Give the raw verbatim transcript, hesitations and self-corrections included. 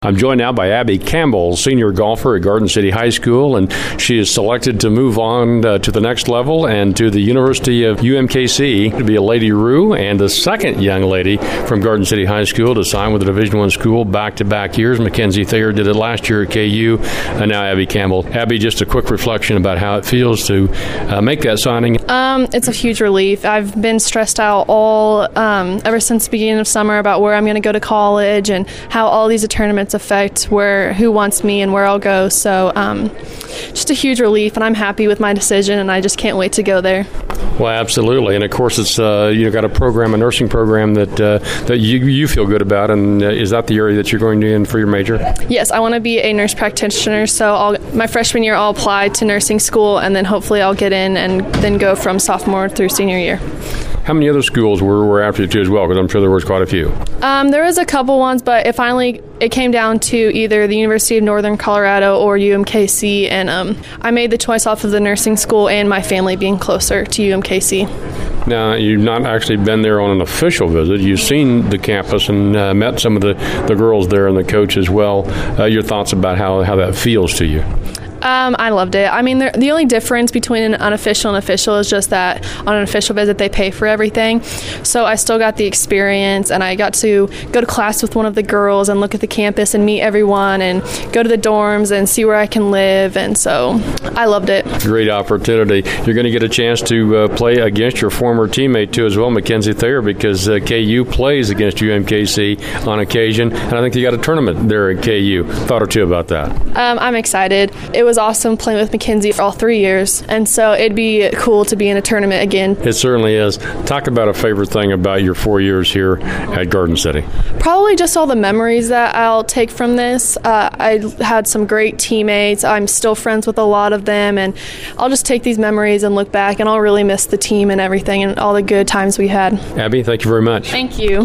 I'm joined now by Abby Campbell, senior golfer at Garden City High School, and she is selected to move on uh, to the next level and to the University of U M K C to be a Lady Roo, and the second young lady from Garden City High School to sign with a Division One school back-to-back years. Mackenzie Thayer did it last year at K U, and now Abby Campbell. Abby, just a quick reflection about how it feels to uh, make that signing. Um, it's a huge relief. I've been stressed out all um, ever since the beginning of summer about where I'm going to go to college and how all these tournaments affect where who wants me and where I'll go. So um, just a huge relief, and I'm happy with my decision, and I just can't wait to go there. Well, absolutely, and of course, it's uh, you've got a program, a nursing program that uh, that you you feel good about, and uh, is that the area that you're going to in for your major? Yes, I want to be a nurse practitioner. So I'll, my freshman year, I'll apply to nursing school, and then hopefully I'll get in and then go from sophomore through senior year. How many other schools were, were after you too as well? Because I'm sure there was quite a few. Um, there was a couple ones, but it finally it came down to either the University of Northern Colorado or U M K C, and um, I made the choice off of the nursing school and my family being closer to U M K C. Now, you've not actually been there on an official visit. You've seen the campus and uh, met some of the, the girls there and the coach as well. Uh, your thoughts about how, how that feels to you? Um, I loved it. I mean, the only difference between an unofficial and official is just that on an official visit, they pay for everything. So I still got the experience, and I got to go to class with one of the girls and look at the campus and meet everyone and go to the dorms and see where I can live. And so I loved it. Great opportunity. You're going to get a chance to uh, play against your former teammate, too, as well, Mackenzie Thayer, because uh, K U plays against U M K C on occasion. And I think you got a tournament there at K U. Thought or two about that? Um, I'm excited. It was It was awesome playing with Mackenzie for all three years, and so it'd be cool to be in a tournament again. It certainly is. Talk about a favorite thing about your four years here at Garden City. Probably just all the memories that I'll take from this. Uh, I had some great teammates. I'm still friends with a lot of them, and I'll just take these memories and look back, and I'll really miss the team and everything and all the good times we had. Abby, thank you very much. Thank you.